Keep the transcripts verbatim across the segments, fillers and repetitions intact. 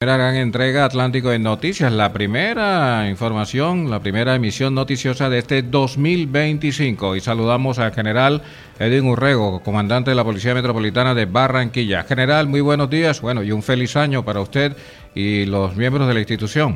Primera gran entrega Atlántico de Noticias, la primera información, la primera emisión noticiosa de este dos mil veinticinco. Y saludamos al general Edwin Urrego, comandante de la Policía Metropolitana de Barranquilla. General, muy buenos días, bueno, y un feliz año para usted y los miembros de la institución.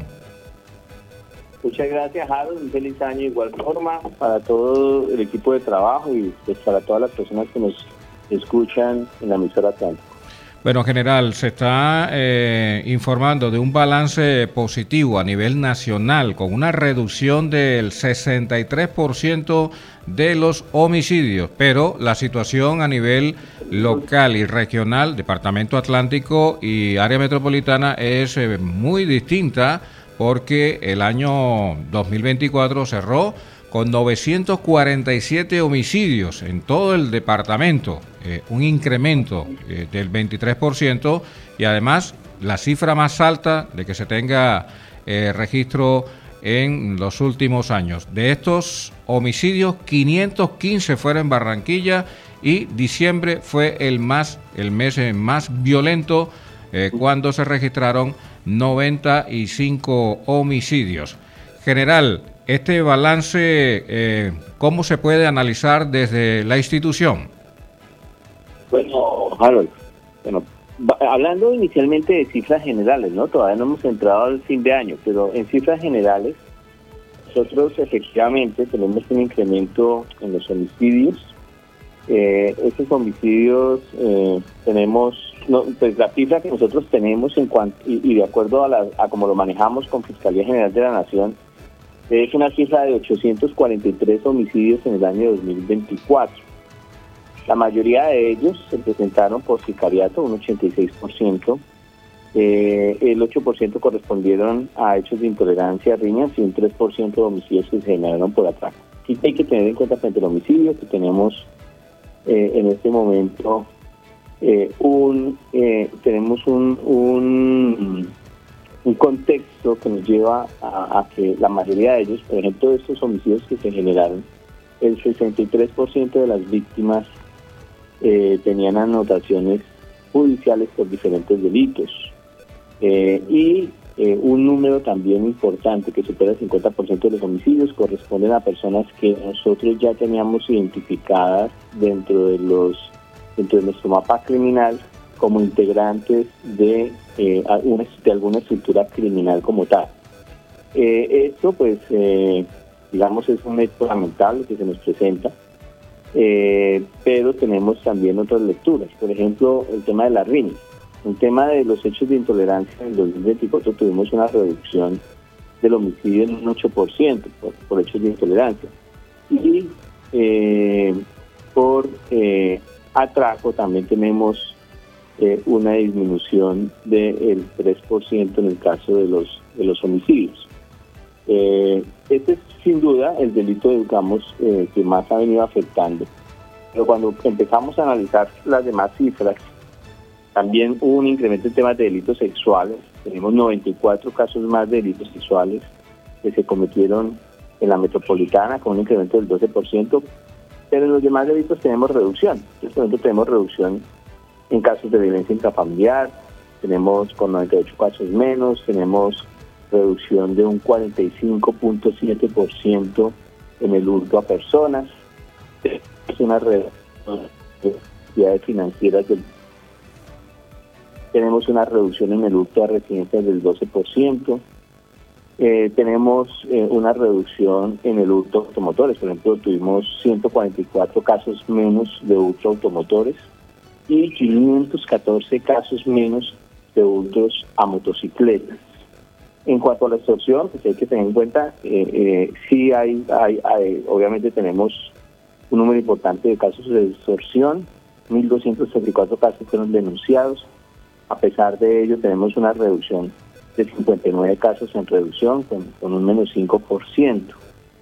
Muchas gracias, Harold, un feliz año de igual forma para todo el equipo de trabajo y pues para todas las personas que nos escuchan en la emisora Atlántico. Bueno, general, se está eh, informando de un balance positivo a nivel nacional con una reducción del sesenta y tres por ciento de los homicidios, pero la situación a nivel local y regional, Departamento Atlántico y área metropolitana es eh, muy distinta porque el año dos mil veinticuatro cerró con novecientos cuarenta y siete homicidios en todo el departamento, eh, un incremento eh, del veintitrés por ciento y además la cifra más alta de que se tenga eh, registro en los últimos años. De estos homicidios, quinientos quince fueron en Barranquilla y diciembre fue el, más, el mes más violento eh, cuando se registraron noventa y cinco homicidios. General, este balance, eh, ¿cómo se puede analizar desde la institución? Bueno, Harold, bueno, hablando inicialmente de cifras generales, ¿no? Todavía no hemos entrado al fin de año, pero en cifras generales, nosotros efectivamente tenemos un incremento en los homicidios. Eh, estos homicidios eh, tenemos, no, pues la cifra que nosotros tenemos en cuanto y, y de acuerdo a, la, a cómo lo manejamos con Fiscalía General de la Nación, es una cifra de ochocientos cuarenta y tres homicidios en el año dos mil veinticuatro. La mayoría de ellos se presentaron por sicariato, un ochenta y seis por ciento. Eh, el ocho por ciento correspondieron a hechos de intolerancia, riñas, y un tres por ciento de homicidios que se generaron por atraco. Sí hay que tener en cuenta frente al homicidio que tenemos eh, en este momento eh, un eh, tenemos un, un un contexto que nos lleva a, a que la mayoría de ellos, por ejemplo, de estos homicidios que se generaron, el sesenta y tres por ciento de las víctimas eh, tenían anotaciones judiciales por diferentes delitos. Eh, y eh, un número también importante, que supera el cincuenta por ciento de los homicidios, corresponden a personas que nosotros ya teníamos identificadas dentro de los dentro de nuestro mapa criminal como integrantes de, eh, una, de alguna estructura criminal como tal. Eh, esto, pues, eh, digamos, es un hecho lamentable que se nos presenta, eh, pero tenemos también otras lecturas. Por ejemplo, el tema de las riñas. El tema de los hechos de intolerancia en el dos mil veinticuatro tuvimos una reducción del homicidio en un ocho por ciento por, por hechos de intolerancia. Y eh, por eh, atraco también tenemos Eh, una disminución del tres por ciento en el caso de los de los homicidios. Eh, este es sin duda el delito, digamos, eh, que más ha venido afectando. Pero cuando empezamos a analizar las demás cifras, también hubo un incremento en temas de delitos sexuales. Tenemos noventa y cuatro casos más de delitos sexuales que se cometieron en la metropolitana con un incremento del doce por ciento, pero en los demás delitos tenemos reducción. En este momento tenemos reducción en casos de violencia intrafamiliar, tenemos con noventa y ocho casos menos, tenemos reducción de un cuarenta y cinco punto siete por ciento en el hurto a personas, es una reducción de actividades financieras, del, tenemos una reducción en el hurto a residencias del doce por ciento, eh, tenemos eh, una reducción en el hurto a automotores. Por ejemplo, tuvimos ciento cuarenta y cuatro casos menos de hurto a automotores y quinientos catorce casos menos de hurtos a motocicletas. En cuanto a la extorsión, pues hay que tener en cuenta, eh, eh, sí hay, hay, hay, obviamente tenemos un número importante de casos de extorsión, mil doscientos treinta y cuatro casos fueron denunciados. A pesar de ello, tenemos una reducción de cincuenta y nueve casos en reducción, con, con un menos cinco por ciento.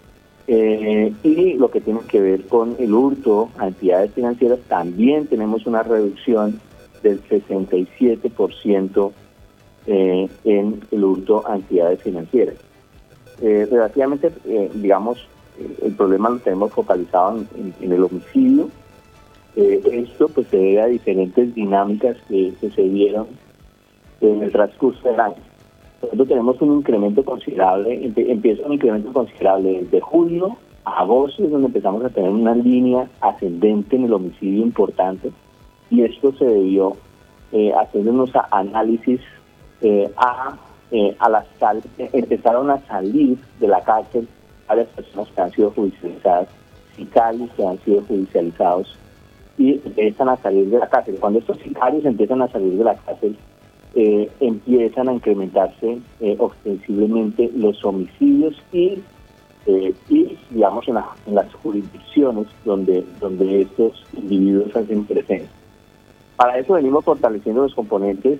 Eh, y lo que tiene que ver con el hurto a entidades financieras, también tenemos una reducción del sesenta y siete por ciento eh, en el hurto a entidades financieras. Eh, relativamente, eh, digamos, eh, el problema lo tenemos focalizado en, en, en el homicidio. Eh, esto pues se debe a diferentes dinámicas que, que se dieron en el transcurso del año. Nosotros tenemos un incremento considerable, empieza un incremento considerable desde julio a agosto, es donde empezamos a tener una línea ascendente en el homicidio importante, y esto se debió eh, hacer unos análisis eh, a, eh, a las sal, empezaron a salir de la cárcel varias personas que han sido judicializadas, sicarios que han sido judicializados y empiezan a salir de la cárcel. Cuando estos sicarios empiezan a salir de la cárcel, eh, empiezan a incrementarse eh, ostensiblemente los homicidios y Eh, y digamos en, la, en las jurisdicciones donde donde estos individuos hacen presencia. Para eso venimos fortaleciendo los componentes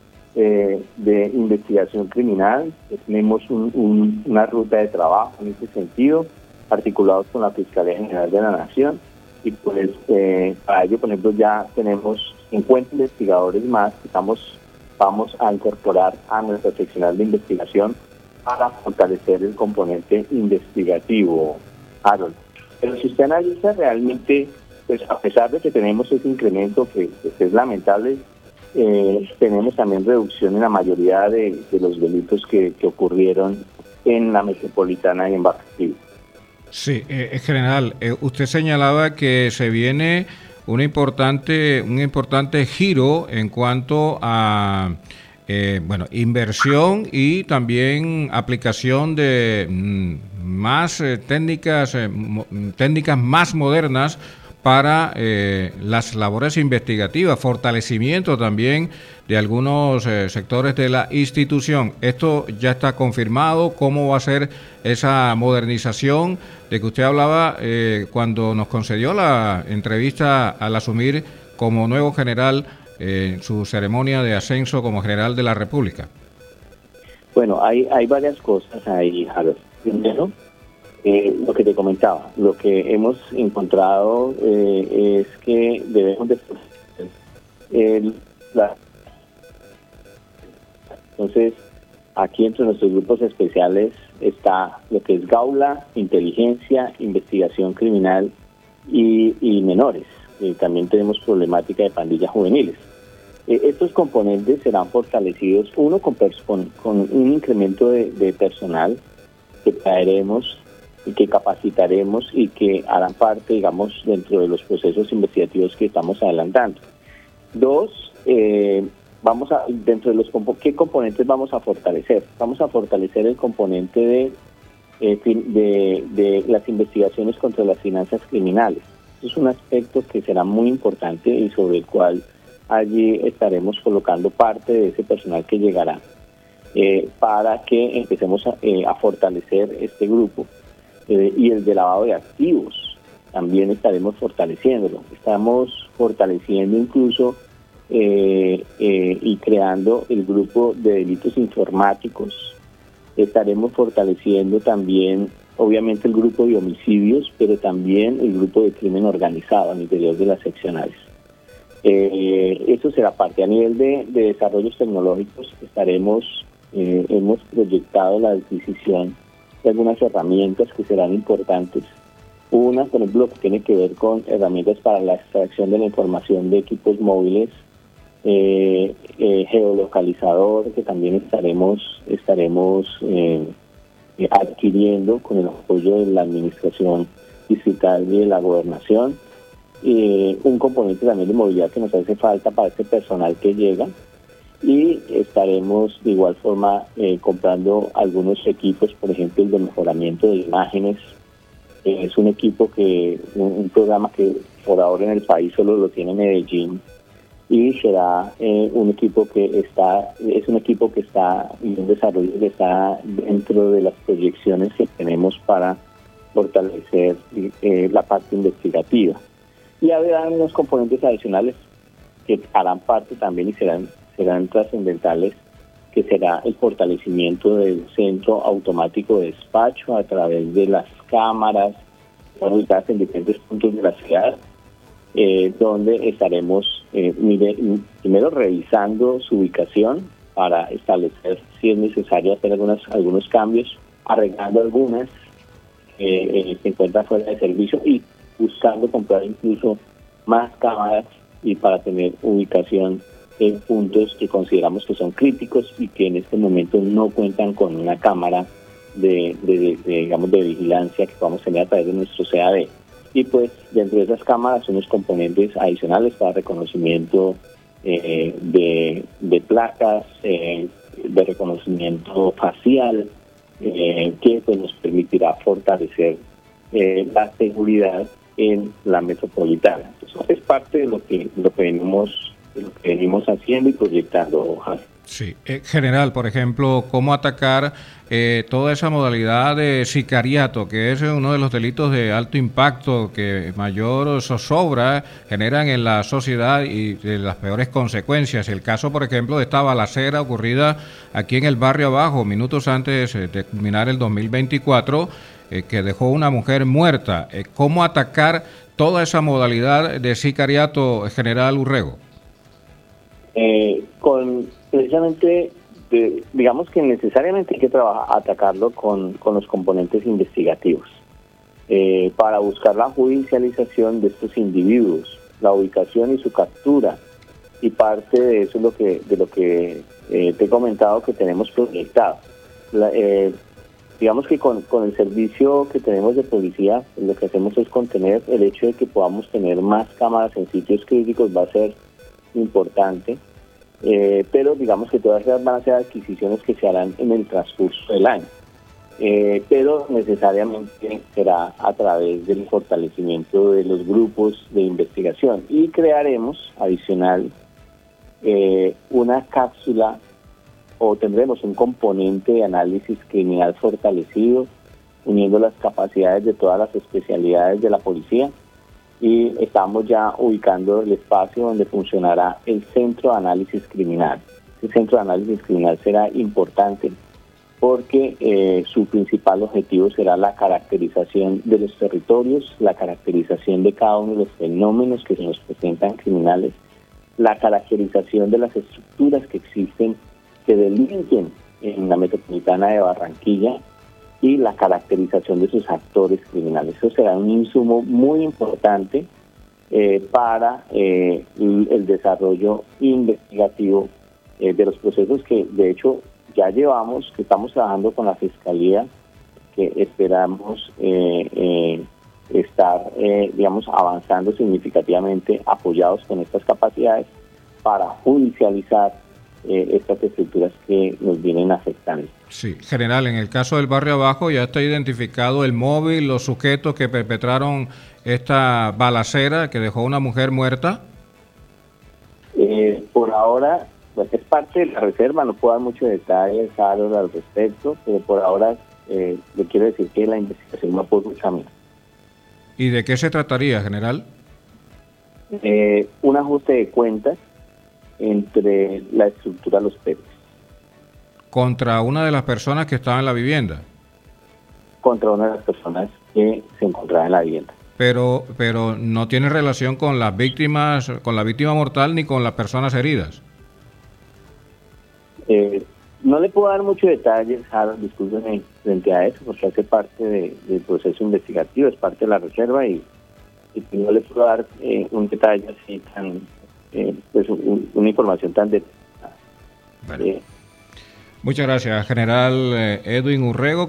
eh, de investigación criminal. Tenemos un, un, una ruta de trabajo en este sentido, articulados con la Fiscalía General de la Nación, y pues eh, para ello, por ejemplo, ya tenemos cincuenta investigadores más que estamos, vamos a incorporar a nuestra seccional de investigación para fortalecer el componente investigativo, Harold. Pero si usted analiza realmente, pues a pesar de que tenemos ese incremento que, que es lamentable, eh, tenemos también reducción en la mayoría de, de los delitos que, que ocurrieron en la metropolitana y en Barranquilla. Sí, eh, general, eh, usted señalaba que se viene un importante, un importante giro en cuanto a Eh, bueno, inversión y también aplicación de mm, más eh, técnicas, eh, mo, técnicas más modernas para eh, las labores investigativas, fortalecimiento también de algunos eh, sectores de la institución. ¿Esto ya está confirmado? ¿Cómo va a ser esa modernización de que usted hablaba eh, cuando nos concedió la entrevista al asumir como nuevo general en eh, su ceremonia de ascenso como general de la República? Bueno, hay hay varias cosas ahí, Harold. Primero, eh, lo que te comentaba, lo que hemos encontrado eh, es que debemos de... Eh, la, entonces, aquí entre nuestros grupos especiales está lo que es Gaula, Inteligencia, Investigación Criminal y, y Menores. Eh, también tenemos problemática de pandillas juveniles. Eh, estos componentes serán fortalecidos, uno con, con, con un incremento de, de personal que traeremos y que capacitaremos y que harán parte, digamos, dentro de los procesos investigativos que estamos adelantando. Dos, eh, vamos a, dentro de los ¿qué componentes vamos a fortalecer? Vamos a fortalecer el componente de, eh, de, de las investigaciones contra las finanzas criminales. Es un aspecto que será muy importante y sobre el cual allí estaremos colocando parte de ese personal que llegará eh, para que empecemos a, eh, a fortalecer este grupo. Eh, y el de lavado de activos también estaremos fortaleciéndolo. Estamos fortaleciendo incluso eh, eh, y creando el grupo de delitos informáticos. Estaremos fortaleciendo también, obviamente, el grupo de homicidios, pero también el grupo de crimen organizado al interior de las seccionales. Eh, eso será parte. A nivel de, de desarrollos tecnológicos, estaremos, eh, hemos proyectado la adquisición de algunas herramientas que serán importantes. Una, por ejemplo, que tiene que ver con herramientas para la extracción de la información de equipos móviles, eh, eh, geolocalizador, que también estaremos, estaremos eh, eh, adquiriendo con el apoyo de la administración distrital y de la gobernación. Eh, un componente también de movilidad que nos hace falta para este personal que llega, y estaremos de igual forma eh, comprando algunos equipos, por ejemplo el de mejoramiento de imágenes. Eh, es un equipo que, un, un programa que por ahora en el país solo lo tiene Medellín, y será eh, un equipo que está, es un equipo que está en un desarrollo que está dentro de las proyecciones que tenemos para fortalecer eh, la parte investigativa. Y habrá unos componentes adicionales que harán parte también y serán serán trascendentales, que será el fortalecimiento del centro automático de despacho a través de las cámaras ubicadas en diferentes puntos de la ciudad, eh, donde estaremos eh, mire, primero revisando su ubicación para establecer si es necesario hacer algunas, algunos cambios, arreglando algunas que eh, se encuentran fuera de servicio y buscando comprar incluso más cámaras y para tener ubicación eh, puntos que consideramos que son críticos y que en este momento no cuentan con una cámara de, de, de, de digamos, de vigilancia que podamos tener a través de nuestro C A D. Y pues dentro de esas cámaras unos componentes adicionales para reconocimiento eh, de, de placas, eh, de reconocimiento facial, eh, que pues nos permitirá fortalecer eh, la seguridad en la metropolitana. Eso es parte de lo que lo que venimos, de lo que venimos haciendo y proyectando, Javier. Sí, eh, general, por ejemplo, cómo atacar eh, toda esa modalidad de sicariato, que es uno de los delitos de alto impacto que mayor zozobra generan en la sociedad y de las peores consecuencias. El caso, por ejemplo, de esta balacera ocurrida aquí en el barrio abajo, minutos antes de culminar el dos mil veinticuatro, eh, que dejó una mujer muerta. Eh, ¿Cómo atacar toda esa modalidad de sicariato, general Urrego? Eh, con precisamente, de, digamos que necesariamente hay que trabajar, atacarlo con, con los componentes investigativos eh, para buscar la judicialización de estos individuos, la ubicación y su captura, y parte de eso es lo que de lo que eh, te he comentado que tenemos proyectado. La, eh, digamos que con, con el servicio que tenemos de policía, lo que hacemos es contener el hecho de que podamos tener más cámaras en sitios críticos, va a ser importante, eh, pero digamos que todas esas van a ser adquisiciones que se harán en el transcurso del año, eh, pero necesariamente será a través del fortalecimiento de los grupos de investigación, y crearemos adicional eh, una cápsula o tendremos un componente de análisis criminal fortalecido, uniendo las capacidades de todas las especialidades de la policía, y estamos ya ubicando el espacio donde funcionará el Centro de Análisis Criminal. El Centro de Análisis Criminal será importante porque eh, su principal objetivo será la caracterización de los territorios, la caracterización de cada uno de los fenómenos que se nos presentan criminales, la caracterización de las estructuras que existen que delinquen en la metropolitana de Barranquilla, y la caracterización de sus actores criminales. Eso será un insumo muy importante eh, para eh, el desarrollo investigativo eh, de los procesos que de hecho ya llevamos, que estamos trabajando con la Fiscalía, que esperamos eh, eh, estar, eh, digamos, avanzando significativamente, apoyados con estas capacidades para judicializar Eh, estas estructuras que nos vienen afectando. Sí, general, en el caso del barrio abajo ya está identificado el móvil, los sujetos que perpetraron esta balacera que dejó una mujer muerta. Eh, por ahora, pues es parte de la reserva, no puedo dar muchos detalles Harold, al respecto, pero por ahora eh, le quiero decir que la investigación va por un camino. ¿Y de qué se trataría, general? Eh, un ajuste de cuentas entre la estructura de los Pérez. ¿Contra una de las personas que estaba en la vivienda? Contra una de las personas que se encontraba en la vivienda. Pero, pero no tiene relación con las víctimas, con la víctima mortal ni con las personas heridas. Eh, no le puedo dar muchos detalles, Harold, discúlpeme, frente a eso, porque hace parte de, del proceso investigativo, es parte de la reserva, y, y no le puedo dar eh, un detalle así tan... Eh, pues un, una información tan detallada. Bueno. Eh, Muchas gracias, general Edwin Urrego.